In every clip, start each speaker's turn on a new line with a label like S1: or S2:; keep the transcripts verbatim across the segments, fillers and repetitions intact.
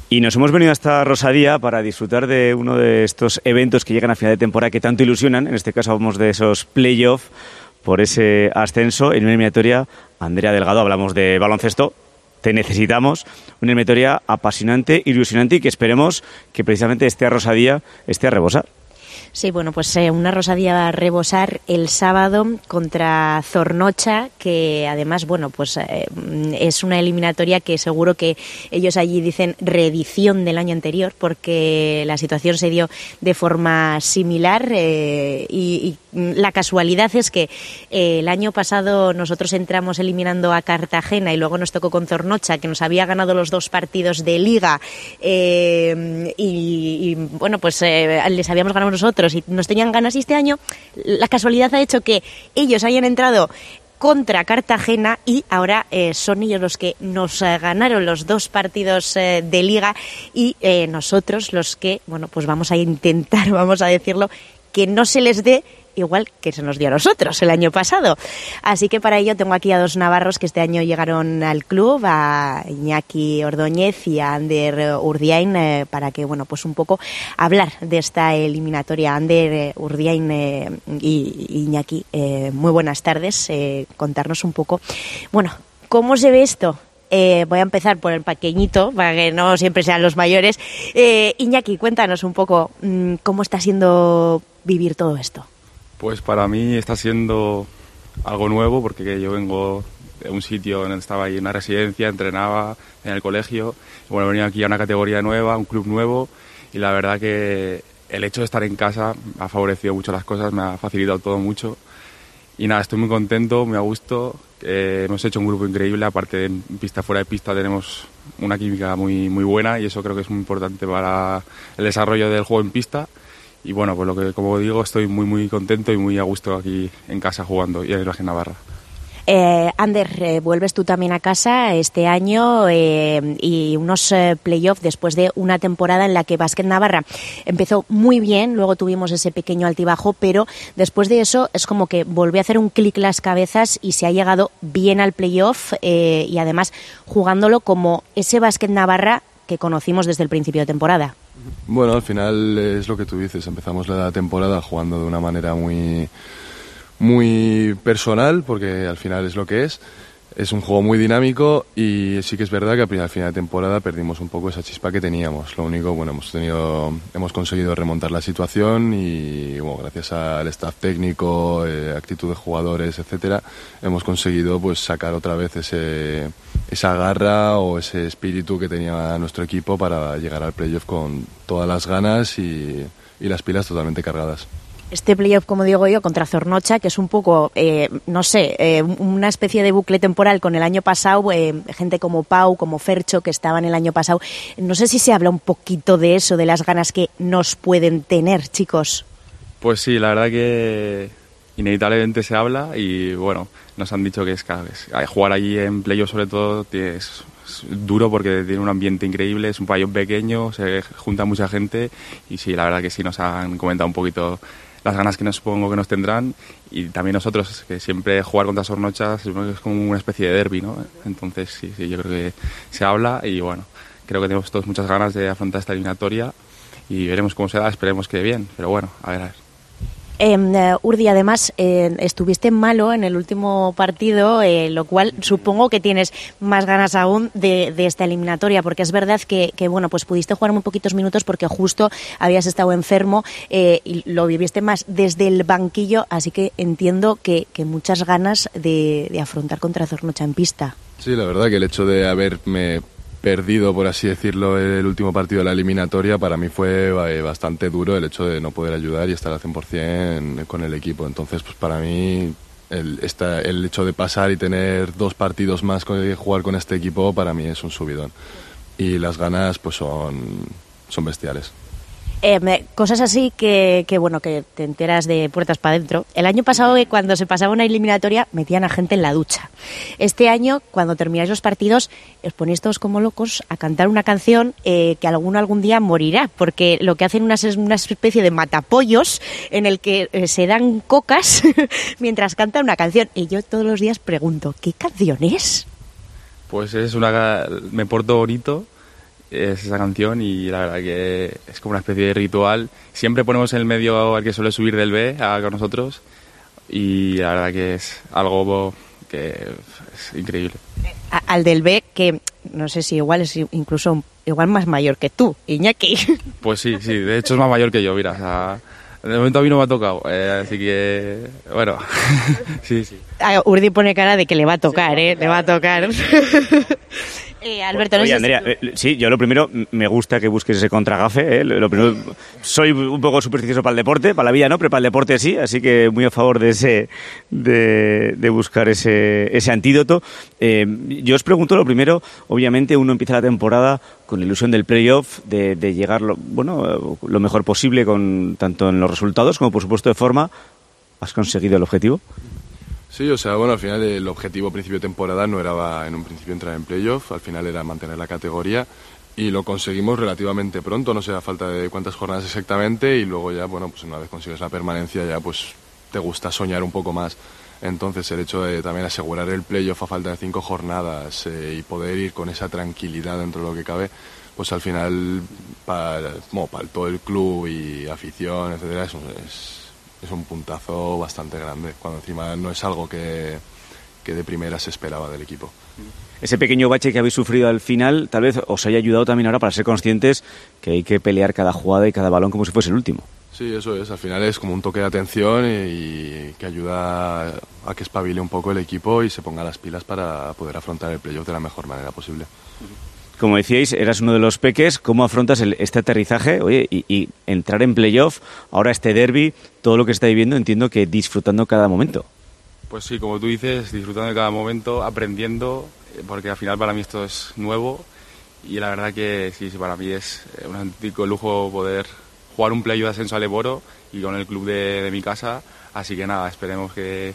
S1: Y nos hemos venido hasta Rosadía para disfrutar de uno de estos eventos que llegan a final de temporada que tanto ilusionan. En este caso hablamos de esos play-off por ese ascenso. En una eliminatoria, Andrea Delgado, hablamos de baloncesto. Te necesitamos. Una eliminatoria apasionante, ilusionante y que esperemos que precisamente esté a Rosadía, esté a rebosar.
S2: Sí, bueno, pues eh, una Rosadía a rebosar el sábado contra Zornocha, que además, bueno, pues eh, es una eliminatoria que seguro que ellos allí dicen reedición del año anterior, porque la situación se dio de forma similar eh, y, y la casualidad es que eh, el año pasado nosotros entramos eliminando a Cartagena y luego nos tocó con Zornocha, que nos había ganado los dos partidos de Liga eh, y, y, bueno, pues eh, les habíamos ganado nosotros y nos tenían ganas, y este año la casualidad ha hecho que ellos hayan entrado contra Cartagena y ahora eh, son ellos los que nos eh, ganaron los dos partidos eh, de Liga y eh, nosotros los que, bueno, pues vamos a intentar, vamos a decirlo, que no se les dé igual que se nos dio a nosotros el año pasado. Así que para ello tengo aquí a dos navarros que este año llegaron al club, a Iñaki Ordóñez y a Ander Urdiain, eh, para que, bueno, pues un poco hablar de esta eliminatoria. Ander eh, Urdiain eh, y Iñaki, eh, muy buenas tardes. Eh, contarnos un poco, bueno, ¿cómo se ve esto? Eh, voy a empezar por el pequeñito, para que no siempre sean los mayores. Eh, Iñaki, cuéntanos un poco mmm, cómo está siendo vivir todo esto.
S3: Pues para mí está siendo algo nuevo, porque yo vengo de un sitio donde estaba ahí en una residencia, entrenaba en el colegio, y bueno, venía aquí a una categoría nueva, a un club nuevo, y la verdad que el hecho de estar en casa me ha favorecido mucho las cosas, me ha facilitado todo mucho, y nada, estoy muy contento, muy a gusto, eh, hemos hecho un grupo increíble, aparte de en pista, fuera de pista tenemos una química muy, muy buena, y eso creo que es muy importante para el desarrollo del juego en pista. Y bueno, pues lo que, como digo, estoy muy muy contento y muy a gusto aquí en casa jugando y en el Básquet Navarra.
S2: Eh, Ander, eh, vuelves tú también a casa este año eh, y unos eh, playoffs después de una temporada en la que Básquet Navarra empezó muy bien, luego tuvimos ese pequeño altibajo, pero después de eso es como que volvió a hacer un clic las cabezas y se ha llegado bien al playoff eh, y además jugándolo como ese Básquet Navarra que conocimos desde el principio de temporada.
S4: Bueno, al final es lo que tú dices, empezamos la temporada jugando de una manera muy, muy personal, porque al final es lo que es, es un juego muy dinámico y sí que es verdad que al final de temporada perdimos un poco esa chispa que teníamos. Lo único, bueno, hemos tenido, hemos conseguido remontar la situación y bueno, gracias al staff técnico, eh, actitud de jugadores, etcétera, hemos conseguido pues sacar otra vez ese esa garra o ese espíritu que tenía nuestro equipo para llegar al playoff con todas las ganas y, y las pilas totalmente cargadas.
S2: Este playoff, como digo yo, contra Zornocha, que es un poco, eh, no sé, eh, una especie de bucle temporal con el año pasado, eh, gente como Pau, como Fercho, que estaban el año pasado. No sé si se habla un poquito de eso, de las ganas que nos pueden tener, chicos.
S3: Pues sí, la verdad que inevitablemente se habla y bueno, nos han dicho que es cada vez. Jugar allí en playoff sobre todo es, es duro porque tiene un ambiente increíble, es un pabellón pequeño, se junta mucha gente y sí, la verdad que sí nos han comentado un poquito las ganas que nos supongo que nos tendrán y también nosotros, que siempre jugar contra Zornocha es como una especie de derbi, ¿no? Entonces sí, sí, yo creo que se habla y bueno, creo que tenemos todos muchas ganas de afrontar esta eliminatoria y veremos cómo se da, esperemos que bien, pero bueno, a ver, a ver.
S2: Eh, Urdi, además, eh, estuviste malo en el último partido, eh, lo cual supongo que tienes más ganas aún de, de esta eliminatoria, porque es verdad que, que, bueno, pues pudiste jugar muy poquitos minutos porque justo habías estado enfermo eh, y lo viviste más desde el banquillo, así que entiendo que, que muchas ganas de, de afrontar contra Zornocha en pista.
S4: Sí, la verdad que el hecho de haberme perdido, por así decirlo, el último partido de la eliminatoria, para mí fue bastante duro el hecho de no poder ayudar y estar al cien por ciento con el equipo. Entonces, pues para mí, el, esta, el hecho de pasar y tener dos partidos más con jugar con este equipo, para mí es un subidón. Y las ganas, pues son, son bestiales.
S2: Eh, cosas así que, que, bueno, que te enteras de puertas para adentro. El año pasado, cuando se pasaba una eliminatoria, metían a gente en la ducha. Este año, cuando termináis los partidos, os ponéis todos como locos a cantar una canción eh, que alguno algún día morirá, porque lo que hacen unas, es una especie de matapollos en el que eh, se dan cocas mientras cantan una canción. Y yo todos los días pregunto, ¿qué canción es?
S3: Pues es una... me porto bonito es esa canción y la verdad que es como una especie de ritual. Siempre ponemos en el medio al que suele subir del B a, con nosotros y la verdad que es algo que es increíble.
S2: A, al del B, que no sé si igual es incluso igual más mayor que tú, Iñaki.
S3: Pues sí, sí, de hecho es más mayor que yo, mira, o sea, de momento a mí no me ha tocado, eh, así que, bueno, sí, sí.
S2: Ah, Urdi pone cara de que le va a tocar, sí, ¿eh? Le va a tocar. Eh, Alberto, no
S1: Oye,
S2: sé
S1: Andrea,
S2: si tú...
S1: eh, sí, yo lo primero, me gusta que busques ese contragafe, ¿eh? Lo primero, soy un poco supersticioso para el deporte, para la vida no, pero para el deporte sí, así que muy a favor de ese, de, de buscar ese, ese antídoto. Eh, yo os pregunto lo primero, obviamente uno empieza la temporada con la ilusión del playoff, de, de llegar lo, bueno, lo mejor posible, con tanto en los resultados como por supuesto de forma. ¿Has conseguido el objetivo?
S4: Sí, o sea, bueno, al final el objetivo principio de temporada no era en un principio entrar en playoff, al final era mantener la categoría y lo conseguimos relativamente pronto, no sé a falta de cuántas jornadas exactamente y luego ya, bueno, pues una vez consigues la permanencia ya pues te gusta soñar un poco más. Entonces el hecho de también asegurar el playoff a falta de cinco jornadas eh, y poder ir con esa tranquilidad dentro de lo que cabe, pues al final para, bueno, para todo el club y afición, etcétera, es, es es un puntazo bastante grande, cuando encima no es algo que, que de primera se esperaba del equipo.
S1: Ese pequeño bache que habéis sufrido al final tal vez os haya ayudado también ahora para ser conscientes que hay que pelear cada jugada y cada balón como si fuese el último.
S4: Sí, eso es, al final es como un toque de atención y, y que ayuda a que espabile un poco el equipo y se ponga las pilas para poder afrontar el playoff de la mejor manera posible.
S1: Como decíais, eras uno de los peques. ¿Cómo afrontas el, este aterrizaje? Oye, y, y entrar en playoff, ahora este derbi, todo lo que está viviendo, entiendo que disfrutando cada momento.
S3: Pues sí, como tú dices, disfrutando de cada momento, aprendiendo, porque al final para mí esto es nuevo y la verdad que sí, sí para mí es un auténtico lujo poder jugar un playoff de ascenso a Leboro y con el club de, de mi casa. Así que nada, esperemos que,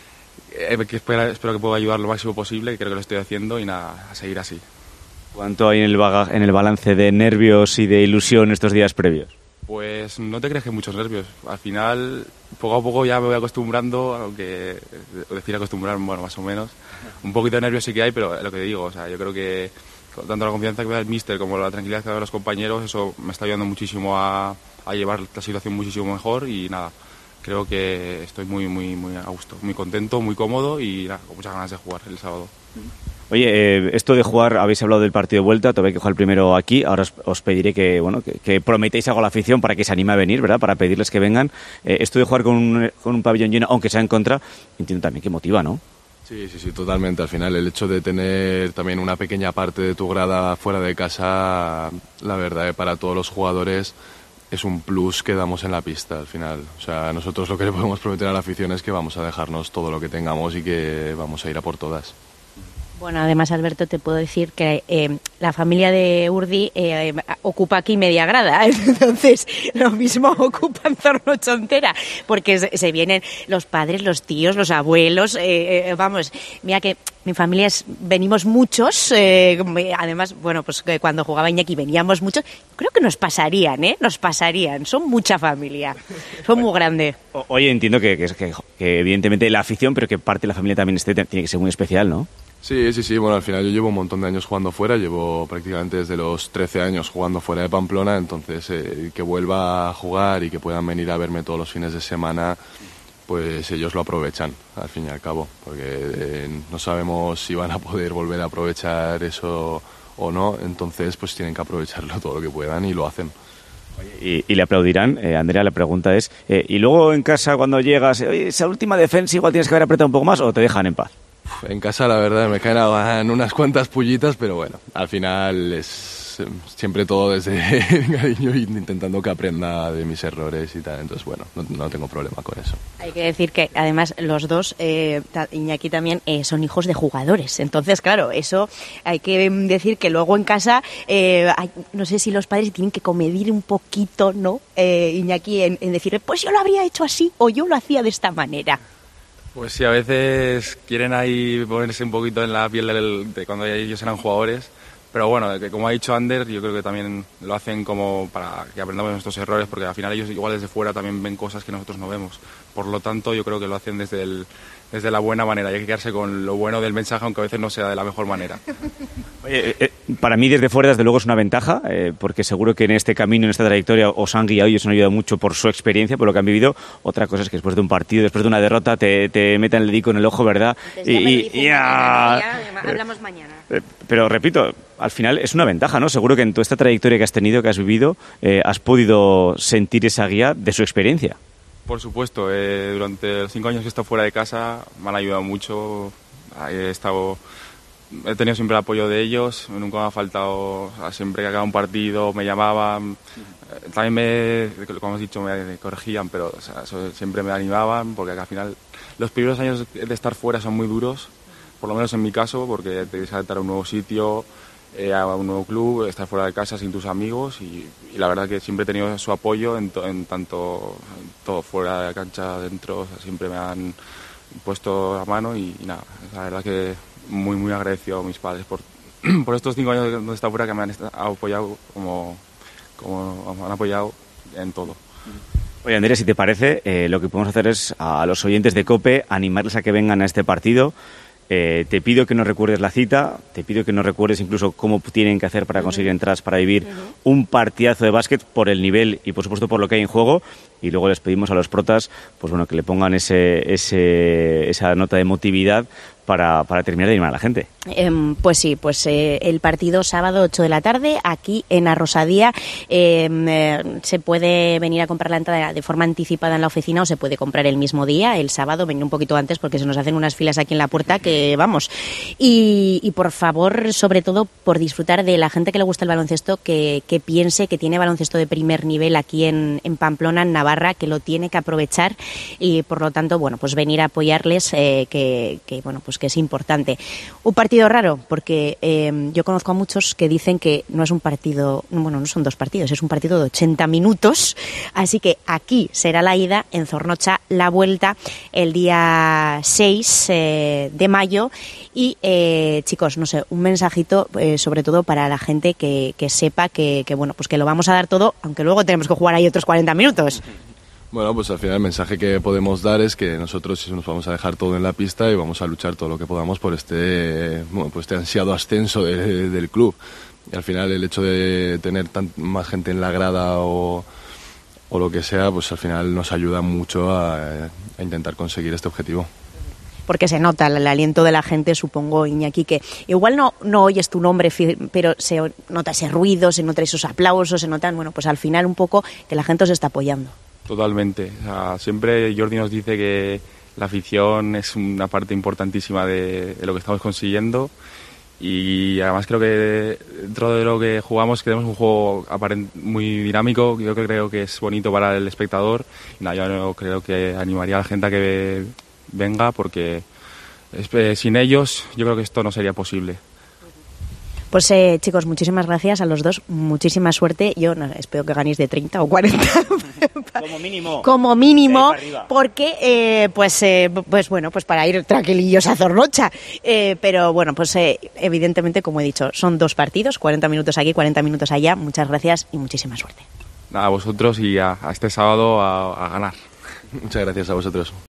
S3: que espero, espero que pueda ayudar lo máximo posible, creo que lo estoy haciendo y nada, a seguir así.
S1: ¿Cuánto hay en el, bagaje, en el balance de nervios y de ilusión estos días previos?
S3: Pues no te crees que muchos nervios. Al final, poco a poco ya me voy acostumbrando, aunque decir acostumbrar, bueno, más o menos. Un poquito de nervios sí que hay, pero es lo que te digo, o sea, yo creo que tanto la confianza que me da el míster como la tranquilidad que me da los compañeros, eso me está ayudando muchísimo a, a llevar la situación muchísimo mejor y nada, creo que estoy muy, muy, muy a gusto, muy contento, muy cómodo y nada, con muchas ganas de jugar el sábado.
S1: Oye, eh, esto de jugar, habéis hablado del partido de vuelta, todavía hay que jugar el primero aquí, ahora os, os pediré que, bueno, que, que prometéis algo a la afición para que se anime a venir, ¿verdad? Para pedirles que vengan. Eh, esto de jugar con un, con un pabellón lleno, aunque sea en contra, entiendo también que motiva, ¿no?
S4: Sí, sí, sí, totalmente. Al final el hecho de tener también una pequeña parte de tu grada fuera de casa, la verdad, eh, para todos los jugadores es un plus que damos en la pista al final. O sea, nosotros lo que le podemos prometer a la afición es que vamos a dejarnos todo lo que tengamos y que vamos a ir a por todas.
S2: Bueno, además, Alberto, te puedo decir que eh, la familia de Urdi eh, ocupa aquí media grada, entonces lo mismo ocupan Zornocha entera, porque se, se vienen los padres, los tíos, los abuelos, eh, eh, vamos, mira que mi familia es, venimos muchos, eh, además, bueno, pues que cuando jugaba Iñaki veníamos muchos, creo que nos pasarían, ¿eh? Nos pasarían, son mucha familia, son muy grandes.
S1: Oye, entiendo que, que, que, que evidentemente la afición, pero que parte de la familia también esté, tiene que ser muy especial, ¿no?
S4: Sí, sí, sí. Bueno, al final yo llevo un montón de años jugando fuera, llevo prácticamente desde los trece años jugando fuera de Pamplona, entonces eh, que vuelva a jugar y que puedan venir a verme todos los fines de semana, pues ellos lo aprovechan, al fin y al cabo, porque eh, no sabemos si van a poder volver a aprovechar eso o no, entonces pues tienen que aprovecharlo todo lo que puedan y lo hacen.
S1: Y, y le aplaudirán. Eh, Andrea, la pregunta es, eh, ¿y luego en casa cuando llegas, oye, esa última defensa igual tienes que haber apretado un poco más o te dejan en paz?
S4: En casa la verdad me caen unas cuantas pullitas, pero bueno, al final es siempre todo desde el cariño y intentando que aprenda de mis errores y tal, entonces bueno, no, no tengo problema con eso.
S2: Hay que decir que además los dos, eh, Iñaki también, eh, son hijos de jugadores, entonces claro, eso hay que decir que luego en casa, eh, hay, no sé si los padres tienen que comedir un poquito, ¿no? Eh, Iñaki en, en decir, pues yo lo habría hecho así o yo lo hacía de esta manera.
S3: Pues sí, a veces quieren ahí ponerse un poquito en la piel del, de cuando ellos eran jugadores, Pero bueno, que como ha dicho Ander, yo creo que también lo hacen como para que aprendamos de nuestros errores, porque al final ellos igual desde fuera también ven cosas que nosotros no vemos. Por lo tanto, yo creo que lo hacen desde, el, desde la buena manera, y hay que quedarse con lo bueno del mensaje, aunque a veces no sea de la mejor manera.
S1: Oye, eh, para mí desde fuera desde luego es una ventaja, eh, porque seguro que en este camino, en esta trayectoria, os han guiado y os han ayudado mucho por su experiencia, por lo que han vivido. Otra cosa es que después de un partido, después de una derrota, te, te metan el dedico en el ojo, ¿verdad?
S2: Y, y, y ya, ya hablamos mañana.
S1: Eh, pero repito, al final es una ventaja, ¿no? Seguro que en toda esta trayectoria que has tenido, que has vivido, eh, has podido sentir esa guía de su experiencia.
S3: Por supuesto, eh, durante los cinco años que he estado fuera de casa me han ayudado mucho. He estado, he tenido siempre el apoyo de ellos, nunca me ha faltado, o sea, siempre que acababa un partido me llamaban, también me, como has dicho, me corregían, pero o sea, siempre me animaban, porque al final los primeros años de estar fuera son muy duros, por lo menos en mi caso, porque te tienes que adaptar a un nuevo sitio, eh, a un nuevo club, estar fuera de casa sin tus amigos, y, y la verdad que siempre he tenido su apoyo en, to, en tanto en todo, fuera de la cancha, dentro, o sea, siempre me han puesto la mano y, y nada, la verdad que muy muy agradecido a mis padres por, por estos cinco años donde he estado fuera, que me han apoyado como, como me han apoyado en todo.
S1: Oye, Andrea, si te parece, eh, lo que podemos hacer es a los oyentes de COPE animarles a que vengan a este partido. Eh, te pido que nos recuerdes la cita, te pido que nos recuerdes incluso cómo tienen que hacer para conseguir entradas para vivir uh-huh. un partidazo de básquet por el nivel y por supuesto por lo que hay en juego, y luego les pedimos a los protas pues bueno, que le pongan ese, ese, esa nota de emotividad para, para terminar de animar a la gente.
S2: Eh, pues sí, pues eh, el partido sábado ocho de la tarde aquí en Arrosadía. Eh, eh, se puede venir a comprar la entrada de forma anticipada en la oficina o se puede comprar el mismo día, el sábado, venir un poquito antes porque se nos hacen unas filas aquí en la puerta que vamos. Y, y por favor, sobre todo por disfrutar de la gente que le gusta el baloncesto, que, que piense que tiene baloncesto de primer nivel aquí en, en Pamplona, en Navarra, que lo tiene que aprovechar y por lo tanto, bueno, pues venir a apoyarles, eh, que, que bueno, pues que es importante. Un partido raro, porque eh, yo conozco a muchos que dicen que no es un partido, bueno, no son dos partidos, es un partido de ochenta minutos, así que aquí será la ida, en Zornocha la vuelta el día seis eh, de mayo y eh, chicos, no sé, un mensajito eh, sobre todo para la gente que, que sepa que, que, bueno, pues que lo vamos a dar todo, aunque luego tenemos que jugar ahí otros cuarenta minutos.
S4: Bueno, pues al final el mensaje que podemos dar es que nosotros nos vamos a dejar todo en la pista y vamos a luchar todo lo que podamos por este, bueno, pues este ansiado ascenso de, del club. Y al final el hecho de tener tan, más gente en la grada o, o lo que sea, pues al final nos ayuda mucho a, a intentar conseguir este objetivo.
S2: Porque se nota el, el aliento de la gente, supongo, Iñaki, que igual no, no oyes tu nombre, pero se nota ese ruido, se nota esos aplausos, se notan, bueno, pues al final un poco que la gente os está apoyando.
S3: Totalmente. O sea, siempre Jordi nos dice que la afición es una parte importantísima de, de lo que estamos consiguiendo y además creo que dentro de lo que jugamos tenemos un juego muy dinámico, yo creo que es bonito para el espectador. Y nada, yo creo que animaría a la gente a que venga porque sin ellos yo creo que esto no sería posible.
S2: Pues eh, chicos, muchísimas gracias a los dos, muchísima suerte. Yo no, espero que ganéis de treinta o cuarenta.
S1: Como mínimo.
S2: Como mínimo, porque, eh, pues, eh, pues bueno, pues para ir tranquilillos a Zornocha. Eh, pero bueno, pues eh, evidentemente, como he dicho, son dos partidos, cuarenta minutos aquí, cuarenta minutos allá. Muchas gracias y muchísima suerte.
S3: Nada, a vosotros y a, a este sábado a, a ganar.
S4: Muchas gracias a vosotros.